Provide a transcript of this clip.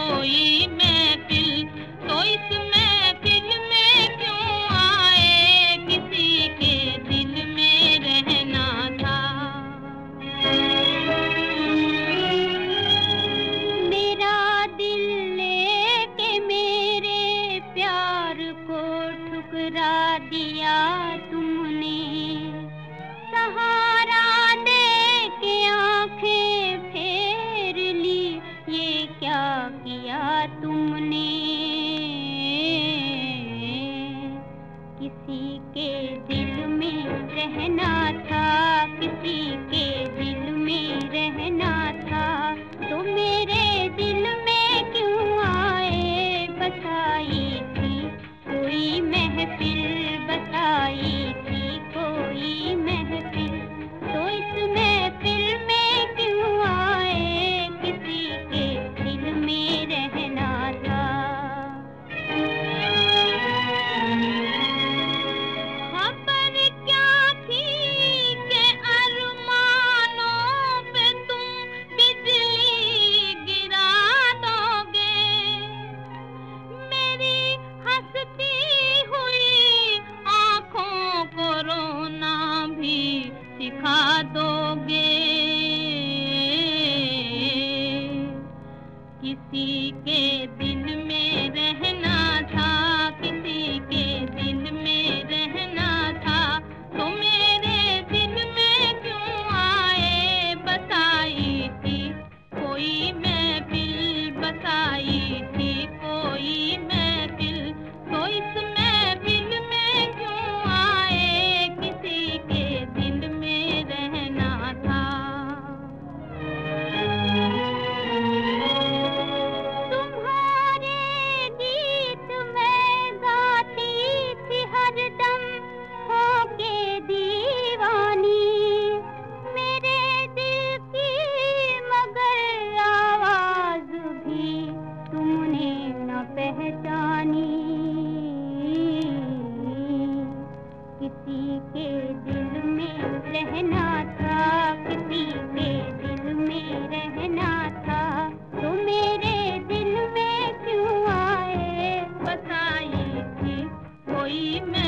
कोई महफिल, तो इस महफिल में क्यों आए, किसी के दिल में रहना था। मेरा दिल लेके मेरे प्यार को ठुकरा दिया तुमने, सहारा दे के आंखें फेर ली, ये क्या किया तुमने। किसी के दिल में रहना था, किसी के दिल में रहना था, तो मेरे दिल में क्यों आए, बसाई थी कोई महफिल, बसाई थी कोई महफिल, तो इस महफिल में क्यों आए, किसी के दिल में रहना था। खबर क्या थी कि अरमानों पे तुम बिजली गिरा दोगे, मेरी हंसती हुई आंखों को रोना भी सिखा दोगे। किसी के दिल में रहना था, किसी के दिल में रहना था, तो मेरे दिल में क्यों आए, बसाई थी कोई महफिल, बसाई थी कोई महफिल, तो इस महफिल में क्यों आए, किसी के दिल में रहना था। तुम्हारे गीत मैं गाती थी हरदम होके दीवानी, मेरे दिल की मगर आवाज भी तुमने न पहचानी। किसी के दिल में रहना था, किसी के दिल में रहना था, तो मेरे दिल में क्यों आए, बसाई थी कोई